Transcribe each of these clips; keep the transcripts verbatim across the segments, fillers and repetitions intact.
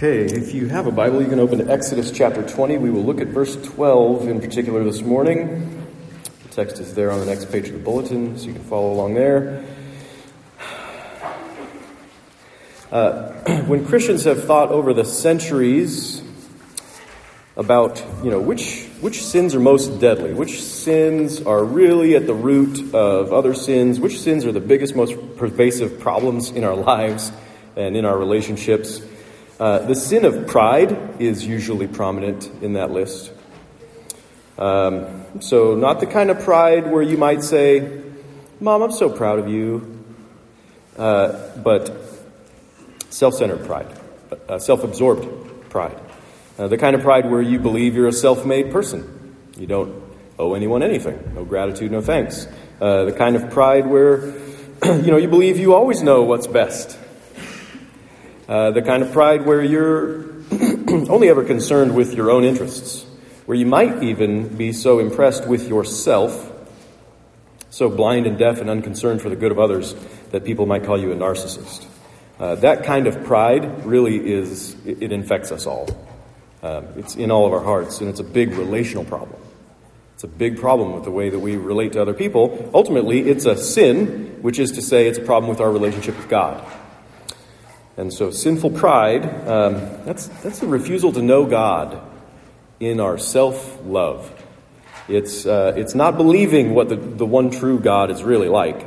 Okay, if you have a Bible, you can open to Exodus chapter twenty. We will look at verse twelve in particular this morning. The text is there on the next page of the bulletin, so you can follow along there. Uh, when Christians have thought over the centuries about, you know, which which sins are most deadly, which sins are really at the root of other sins, which sins are the biggest, most pervasive problems in our lives and in our relationships, Uh, the sin of pride is usually prominent in that list. Um, so not the kind of pride where you might say, "Mom, I'm so proud of you," uh, but self-centered pride, uh, self-absorbed pride. Uh, the kind of pride where you believe you're a self-made person. You don't owe anyone anything. No gratitude, no thanks. Uh, the kind of pride where, you know, you believe you always know what's best. Uh, the kind of pride where you're only ever concerned with your own interests, where you might even be so impressed with yourself, so blind and deaf and unconcerned for the good of others that people might call you a narcissist. Uh, that kind of pride really is, it, it infects us all. Um, it's in all of our hearts, and it's a big relational problem. It's a big problem with the way that we relate to other people. Ultimately, it's a sin, which is to say it's a problem with our relationship with God. And so sinful pride, um, that's that's the refusal to know God in our self-love. It's uh, it's not believing what the, the one true God is really like.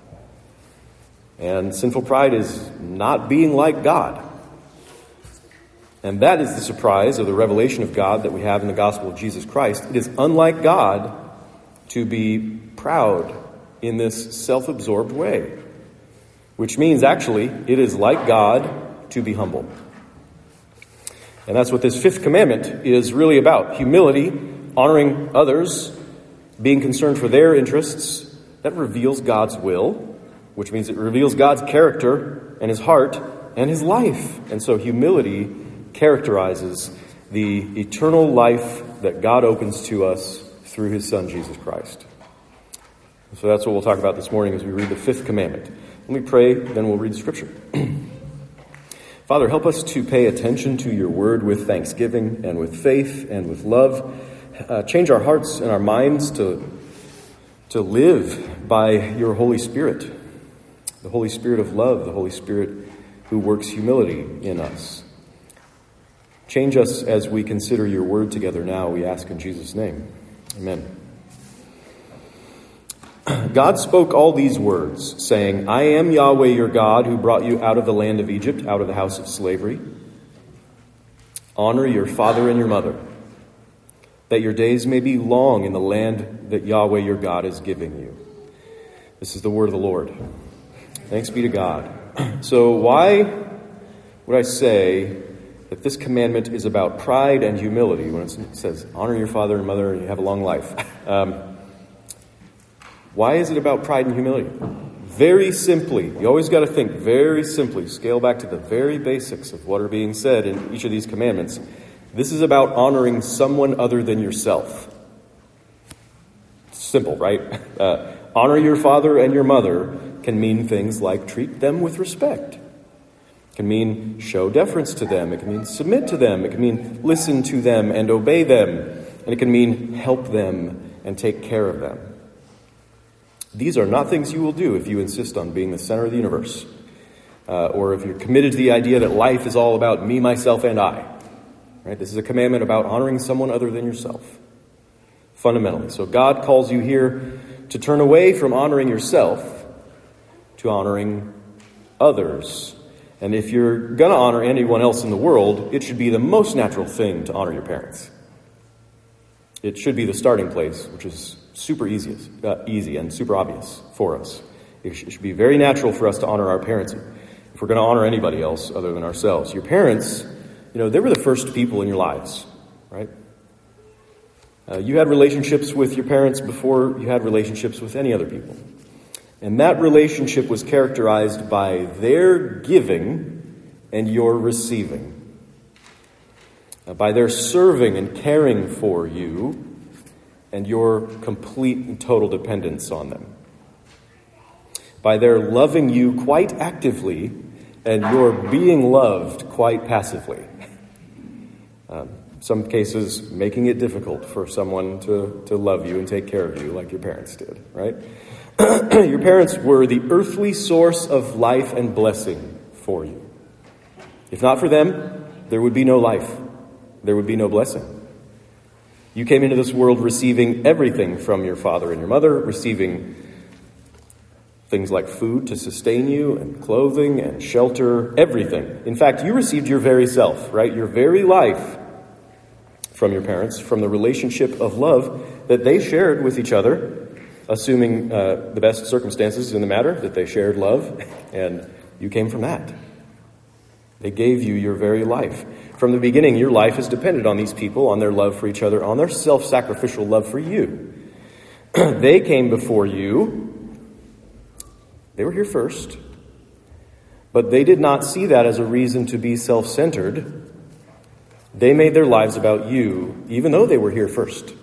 And sinful pride is not being like God. And that is the surprise of the revelation of God that we have in the gospel of Jesus Christ. It is unlike God to be proud in this self-absorbed way. Which means, actually, it is like God to be humble. And that's what this fifth commandment is really about. Humility, honoring others, being concerned for their interests. That reveals God's will, which means it reveals God's character and his heart and his life. And so humility characterizes the eternal life that God opens to us through his Son, Jesus Christ. So that's what we'll talk about this morning as we read the fifth commandment. Let me pray, then we'll read the scripture. Father, help us to pay attention to your word with thanksgiving and with faith and with love. Uh, change our hearts and our minds to, to live by your Holy Spirit, the Holy Spirit of love, the Holy Spirit who works humility in us. Change us as we consider your word together now, we ask in Jesus' name. Amen. God spoke all these words, saying, "I am Yahweh your God, who brought you out of the land of Egypt, out of the house of slavery. Honor your father and your mother, that your days may be long in the land that Yahweh your God is giving you." This is the word of the Lord. Thanks be to God. So why would I say that this commandment is about pride and humility when it says, "Honor your father and mother, and you have a long life"? Um, Why is it about pride and humility? Very simply, you always got to think very simply, scale back to the very basics of what are being said in each of these commandments. This is about honoring someone other than yourself. Simple, right? Uh, honor your father and your mother can mean things like treat them with respect. It can mean show deference to them. It can mean submit to them. It can mean listen to them and obey them. And it can mean help them and take care of them. These are not things you will do if you insist on being the center of the universe, uh, or if you're committed to the idea that life is all about me, myself, and I. Right? This is a commandment about honoring someone other than yourself, fundamentally. So God calls you here to turn away from honoring yourself to honoring others. And if you're going to honor anyone else in the world, it should be the most natural thing to honor your parents. It should be the starting place, which is super easy, uh, easy and super obvious for us. It, sh- it should be very natural for us to honor our parents if we're going to honor anybody else other than ourselves. Your parents, you know, they were the first people in your lives, right? Uh, you had relationships with your parents before you had relationships with any other people. And that relationship was characterized by their giving and your receiving. Uh, by their serving and caring for you and your complete and total dependence on them. By their loving you quite actively and your being loved quite passively. Um, some cases, making it difficult for someone to, to love you and take care of you like your parents did, right? Your parents were the earthly source of life and blessing for you. If not for them, there would be no life. There would be no blessing. You came into this world receiving everything from your father and your mother, receiving things like food to sustain you and clothing and shelter, everything. In fact, you received your very self, right? Your very life from your parents, from the relationship of love that they shared with each other, assuming uh, the best circumstances in the matter, that they shared love, and you came from that. They gave you your very life. From the beginning, your life is dependent on these people, on their love for each other, on their self-sacrificial love for you. They came before you. They were here first. But they did not see that as a reason to be self-centered. They made their lives about you, even though they were here first.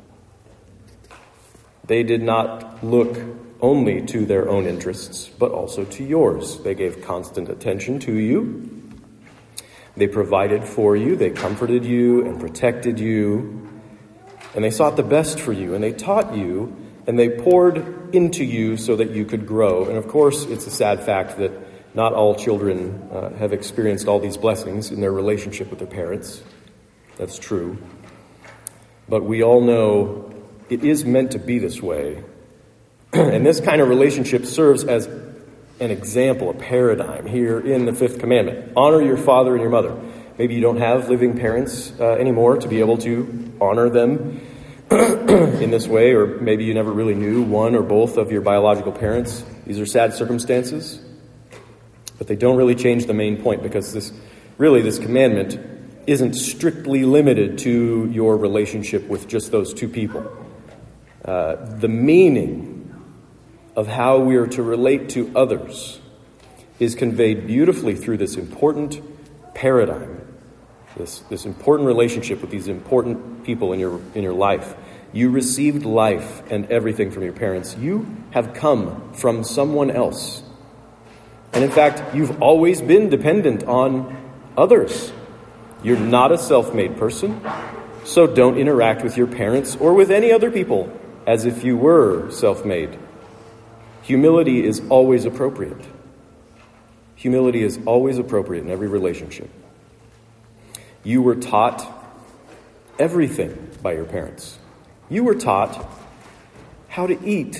They did not look only to their own interests, but also to yours. They gave constant attention to you. They provided for you, they comforted you and protected you, and they sought the best for you, and they taught you, and they poured into you so that you could grow. And of course, it's a sad fact that not all children uh, have experienced all these blessings in their relationship with their parents. That's true. But we all know it is meant to be this way. And this kind of relationship serves as an example, a paradigm here in the fifth commandment. Honor your father and your mother. Maybe you don't have living parents uh, anymore to be able to honor them in this way, or maybe you never really knew one or both of your biological parents. These are sad circumstances, but they don't really change the main point, because this, really, this commandment isn't strictly limited to your relationship with just those two people. Uh, the meaning of how we are to relate to others is conveyed beautifully through this important paradigm, this, this important relationship with these important people in your in your life. You received life and everything from your parents. You have come from someone else. And in fact, you've always been dependent on others. You're not a self-made person, so don't interact with your parents or with any other people as if you were self-made. Humility is always appropriate. Humility is always appropriate in every relationship. You were taught everything by your parents. You were taught how to eat,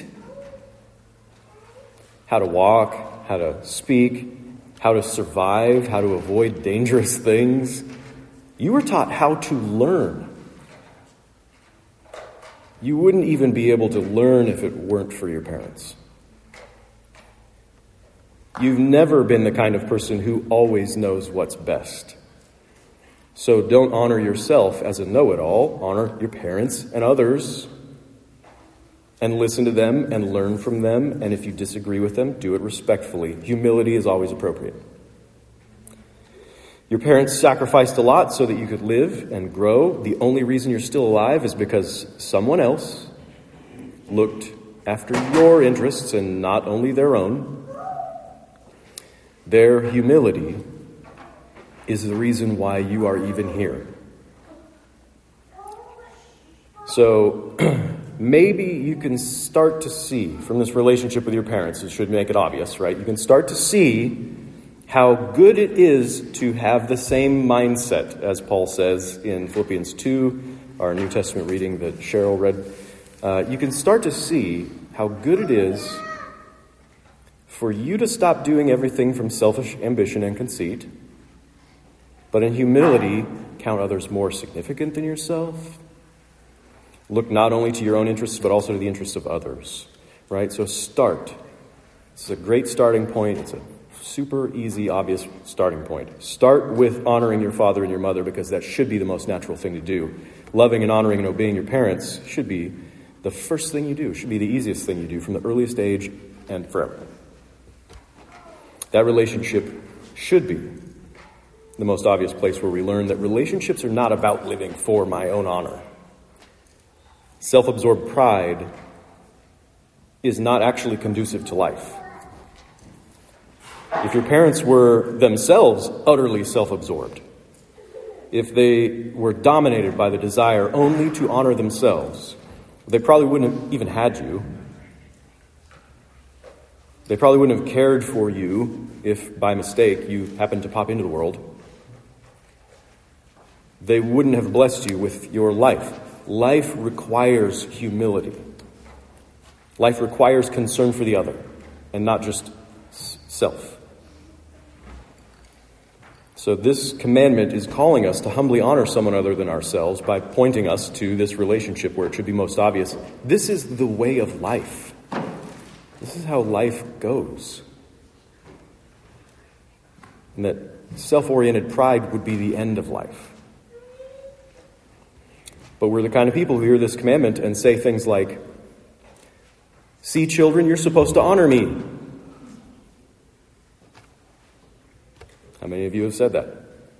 how to walk, how to speak, how to survive, how to avoid dangerous things. You were taught how to learn. You wouldn't even be able to learn if it weren't for your parents. You've never been the kind of person who always knows what's best. So don't honor yourself as a know-it-all. Honor your parents and others, and listen to them and learn from them. And if you disagree with them, do it respectfully. Humility is always appropriate. Your parents sacrificed a lot so that you could live and grow. The only reason you're still alive is because someone else looked after your interests and not only their own. Their humility is the reason why you are even here. So maybe you can start to see from this relationship with your parents, it should make it obvious, right? You can start to see how good it is to have the same mindset, as Paul says in Philippians two, our New Testament reading that Cheryl read. Uh, you can start to see how good it is for you to stop doing everything from selfish ambition and conceit, but in humility, count others more significant than yourself. Look not only to your own interests, but also to the interests of others, right? So start. It's a great starting point. It's a super easy, obvious starting point. Start with honoring your father and your mother, because that should be the most natural thing to do. Loving and honoring and obeying your parents should be the first thing you do, should be the easiest thing you do from the earliest age and forever. That relationship should be the most obvious place where we learn that relationships are not about living for my own honor. Self-absorbed pride is not actually conducive to life. If your parents were themselves utterly self-absorbed, if they were dominated by the desire only to honor themselves, they probably wouldn't have even had you. They probably wouldn't have cared for you if, by mistake, you happened to pop into the world. They wouldn't have blessed you with your life. Life requires humility. Life requires concern for the other, and not just self. So this commandment is calling us to humbly honor someone other than ourselves by pointing us to this relationship where it should be most obvious. This is the way of life. This is how life goes. And that self-oriented pride would be the end of life. But we're the kind of people who hear this commandment and say things like, "See, children, you're supposed to honor me." How many of you have said that?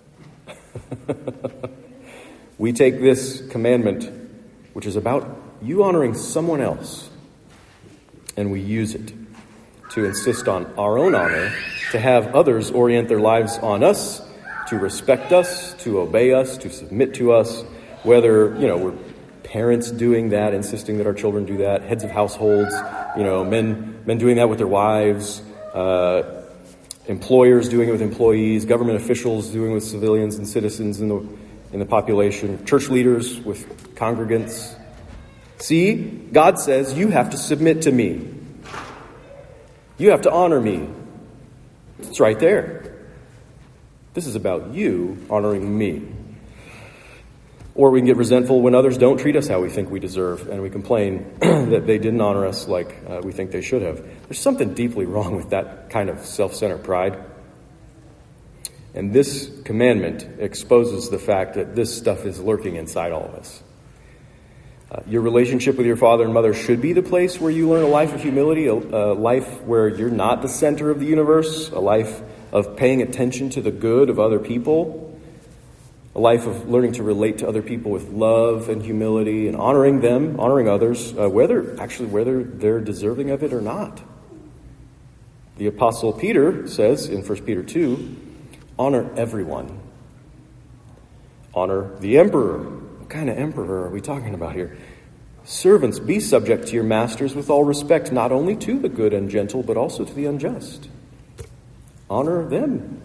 We take this commandment, which is about you honoring someone else, and we use it to insist on our own honor, to have others orient their lives on us, to respect us, to obey us, to submit to us, whether, you know, we're parents doing that, insisting that our children do that, heads of households, you know, men men doing that with their wives, uh, employers doing it with employees, government officials doing it with civilians and citizens in the in the population, church leaders with congregants. See, God says you have to submit to me. You have to honor me. It's right there. This is about you honoring me. Or we can get resentful when others don't treat us how we think we deserve, and we complain that they didn't honor us like uh, we think they should have. There's something deeply wrong with that kind of self-centered pride. And this commandment exposes the fact that this stuff is lurking inside all of us. Uh, your relationship with your father and mother should be the place where you learn a life of humility, a, a life where you're not the center of the universe, a life of paying attention to the good of other people, a life of learning to relate to other people with love and humility and honoring them, honoring others, uh, whether actually whether they're deserving of it or not. The Apostle Peter says in First Peter two, honor everyone. Honor the emperor. What kind of emperor are we talking about here? Servants, be subject to your masters with all respect, not only to the good and gentle, but also to the unjust. Honor them.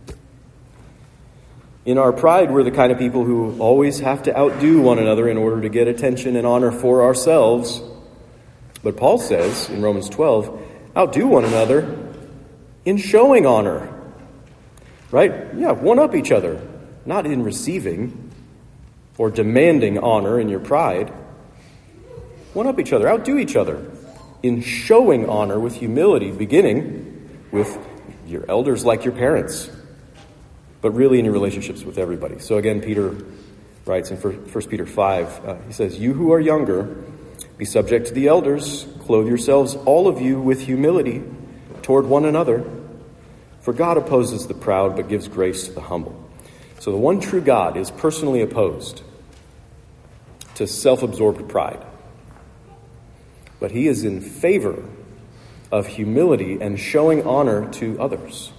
In our pride, we're the kind of people who always have to outdo one another in order to get attention and honor for ourselves. But Paul says in Romans twelve, outdo one another in showing honor. Right? Yeah, one up each other, not in receiving or demanding honor in your pride. One up each other, outdo each other in showing honor with humility, beginning with your elders like your parents, but really in your relationships with everybody. So again, Peter writes in First Peter five, uh, he says, you who are younger, be subject to the elders, clothe yourselves, all of you, with humility toward one another. For God opposes the proud, but gives grace to the humble. So the one true God is personally opposed to self-absorbed pride. But he is in favor of humility and showing honor to others.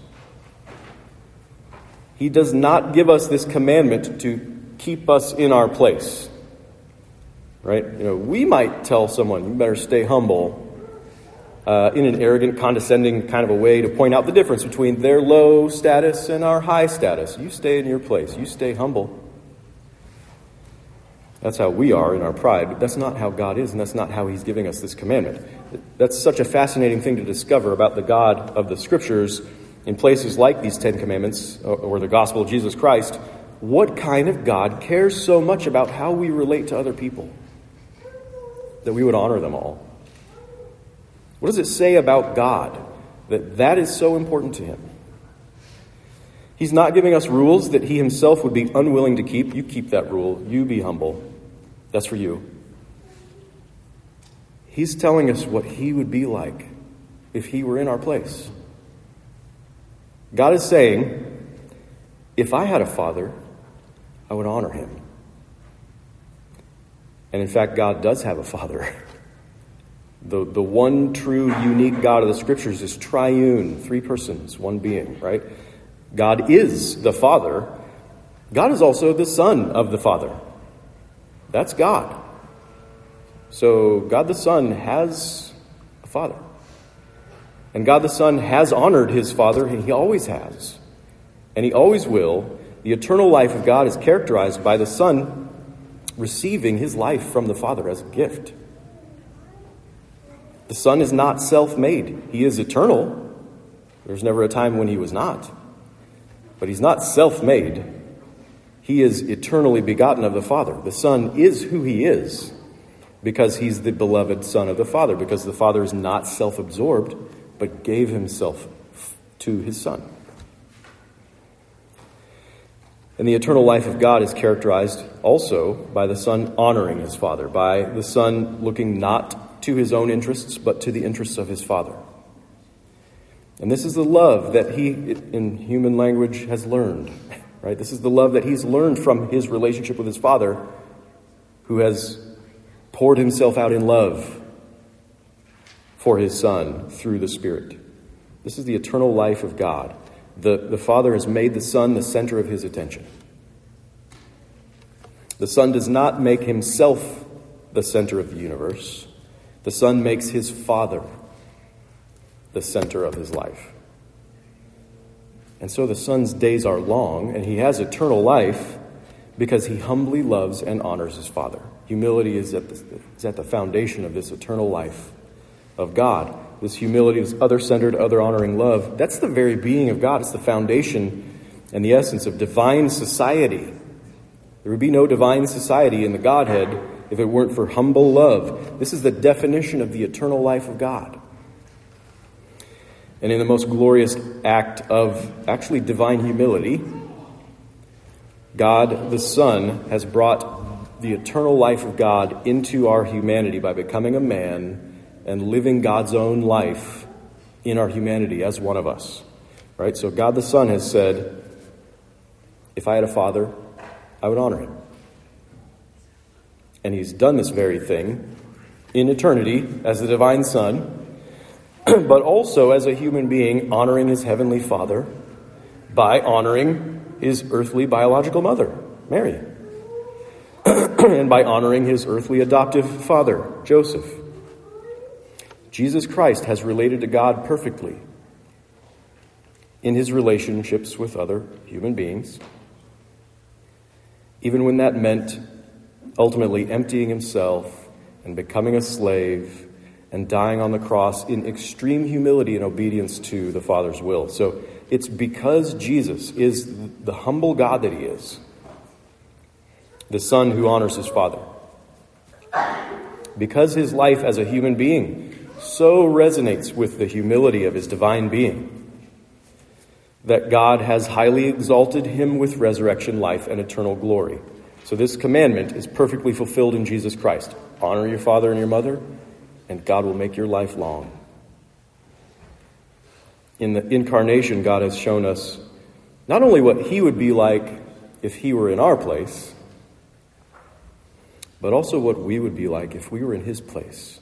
He does not give us this commandment to keep us in our place. Right? You know, we might tell someone, you better stay humble, uh, in an arrogant, condescending kind of a way to point out the difference between their low status and our high status. You stay in your place. You stay humble. That's how we are in our pride, but that's not how God is, and that's not how he's giving us this commandment. That's such a fascinating thing to discover about the God of the Scriptures in places like these Ten Commandments or the gospel of Jesus Christ. What kind of God cares so much about how we relate to other people that we would honor them all? What does it say about God that that is so important to him? He's not giving us rules that he himself would be unwilling to keep. You keep that rule. You be humble. That's for you. He's telling us what he would be like if he were in our place. God is saying, if I had a father, I would honor him. And in fact, God does have a father. The, the one true, unique God of the Scriptures is triune, three persons, one being, right? God is the Father, God is also the Son of the Father. That's God. So God the Son has a Father. And God the Son has honored his Father, and he always has. And he always will. The eternal life of God is characterized by the Son receiving his life from the Father as a gift. The Son is not self-made. He is eternal. There's never a time when he was not. But he's not self-made. He is eternally begotten of the Father. The Son is who he is because he's the beloved Son of the Father, because the Father is not self-absorbed, but gave himself to his Son. And the eternal life of God is characterized also by the Son honoring his Father, by the Son looking not to his own interests, but to the interests of his Father. And this is the love that he, in human language, has learned, right? This is the love that he's learned from his relationship with his Father, who has poured himself out in love for his Son through the Spirit. This is the eternal life of God. The, the Father has made the Son the center of his attention. The Son does not make himself the center of the universe. The Son makes his Father the center of his life. And so the Son's days are long, and he has eternal life because he humbly loves and honors his Father. Humility is at the, is at the foundation of this eternal life of God. This humility, this other-centered, other-honoring love, that's the very being of God. It's the foundation and the essence of divine society. There would be no divine society in the Godhead if it weren't for humble love. This is the definition of the eternal life of God. And in the most glorious act of actually divine humility, God the Son has brought the eternal life of God into our humanity by becoming a man and living God's own life in our humanity as one of us. Right? So God the Son has said, if I had a father, I would honor him. And he's done this very thing in eternity as the divine Son, but also as a human being honoring his heavenly Father by honoring his earthly biological mother, Mary, and by honoring his earthly adoptive father, Joseph. Jesus Christ has related to God perfectly in his relationships with other human beings, even when that meant ultimately emptying himself and becoming a slave and dying on the cross in extreme humility and obedience to the Father's will. So it's because Jesus is the humble God that he is, the Son who honors his Father, because his life as a human being so resonates with the humility of his divine being, that God has highly exalted him with resurrection life and eternal glory. So this commandment is perfectly fulfilled in Jesus Christ. Honor your father and your mother, and God will make your life long. In the incarnation, God has shown us not only what he would be like if he were in our place, but also what we would be like if we were in his place.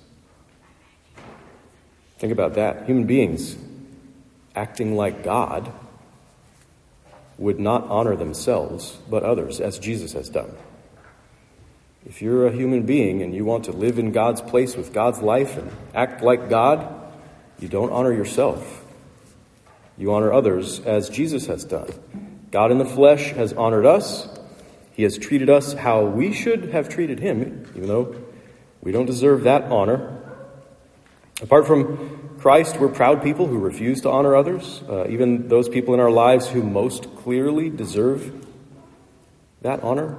Think about that. Human beings acting like God would not honor themselves, but others, as Jesus has done. If you're a human being and you want to live in God's place with God's life and act like God, you don't honor yourself. You honor others as Jesus has done. God in the flesh has honored us. He has treated us how we should have treated him, even though we don't deserve that honor. Apart from Christ, we're proud people who refuse to honor others, uh, even those people in our lives who most clearly deserve that honor.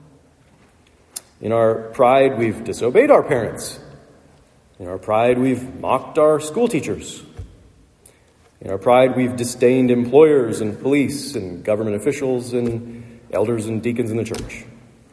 In our pride, we've disobeyed our parents. In our pride, we've mocked our school teachers. In our pride, we've disdained employers and police and government officials and elders and deacons in the church.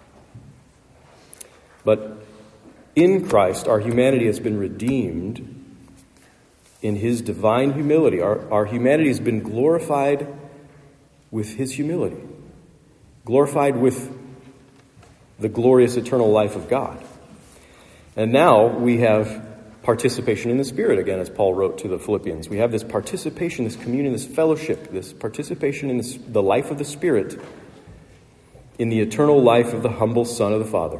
But in Christ, our humanity has been redeemed in his divine humility. Our, our humanity has been glorified with his humility, glorified with the glorious eternal life of God. And now we have participation in the Spirit, again, as Paul wrote to the Philippians. We have this participation, this communion, this fellowship, this participation in this, the life of the Spirit in the eternal life of the humble Son of the Father.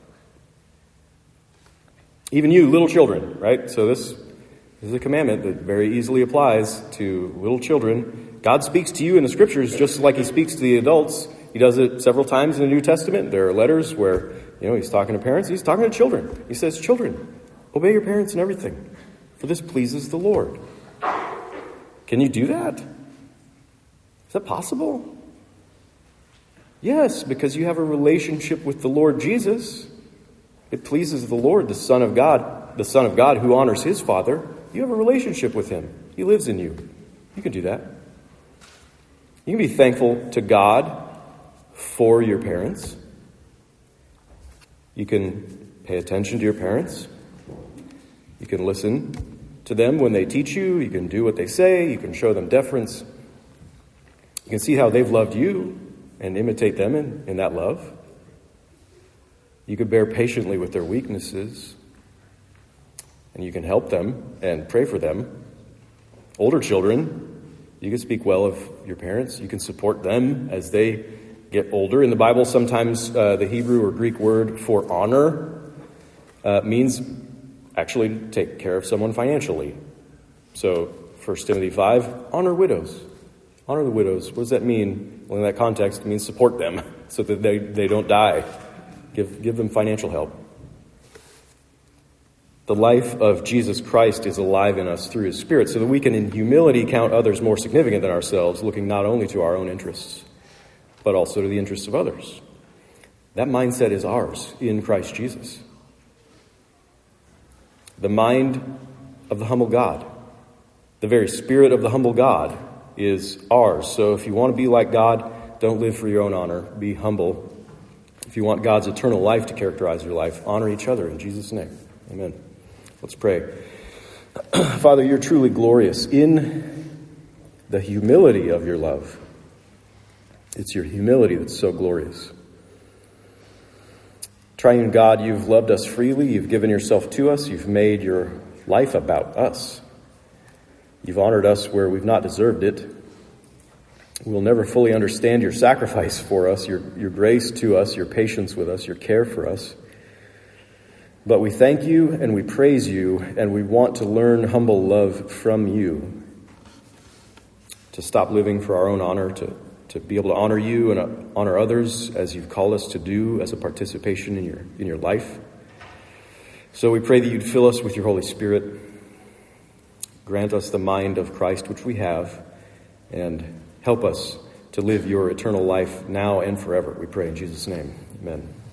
Even you, little children, right? So this, this is a commandment that very easily applies to little children. God speaks to you in the Scriptures just like he speaks to the adults. He does it several times in the New Testament. There are letters where, you know, he's talking to parents. He's talking to children. He says, children, obey your parents in everything, for this pleases the Lord. Can you do that? Is that possible? Yes, because you have a relationship with the Lord Jesus. It pleases the Lord, the Son of God, the Son of God who honors his Father. You have a relationship with him. He lives in you. You can do that. You can be thankful to God for your parents. You can pay attention to your parents. You can listen to them when they teach you. You can do what they say. You can show them deference. You can see how they've loved you and imitate them in, in that love. You can bear patiently with their weaknesses. And you can help them and pray for them. Older children, you can speak well of your parents. You can support them as they get older. In the Bible, sometimes uh, the Hebrew or Greek word for honor uh, means actually take care of someone financially. So, First Timothy five, honor widows. Honor the widows. What does that mean? Well, in that context, it means support them so that they, they don't die. Give, give them financial help. The life of Jesus Christ is alive in us through his Spirit so that we can in humility count others more significant than ourselves, looking not only to our own interests, but also to the interests of others. That mindset is ours in Christ Jesus. The mind of the humble God, the very spirit of the humble God is ours. So if you want to be like God, don't live for your own honor. Be humble. If you want God's eternal life to characterize your life, honor each other in Jesus' name. Amen. Let's pray. Father, you're truly glorious in the humility of your love. It's your humility that's so glorious. Triune God, you've loved us freely. You've given yourself to us. You've made your life about us. You've honored us where we've not deserved it. We'll never fully understand your sacrifice for us, your, your grace to us, your patience with us, your care for us. But we thank you and we praise you, and we want to learn humble love from you. To stop living for our own honor, to, to be able to honor you and honor others as you've called us to do as a participation in your, in your life. So we pray that you'd fill us with your Holy Spirit. Grant us the mind of Christ, which we have, and help us to live your eternal life now and forever. We pray in Jesus' name. Amen.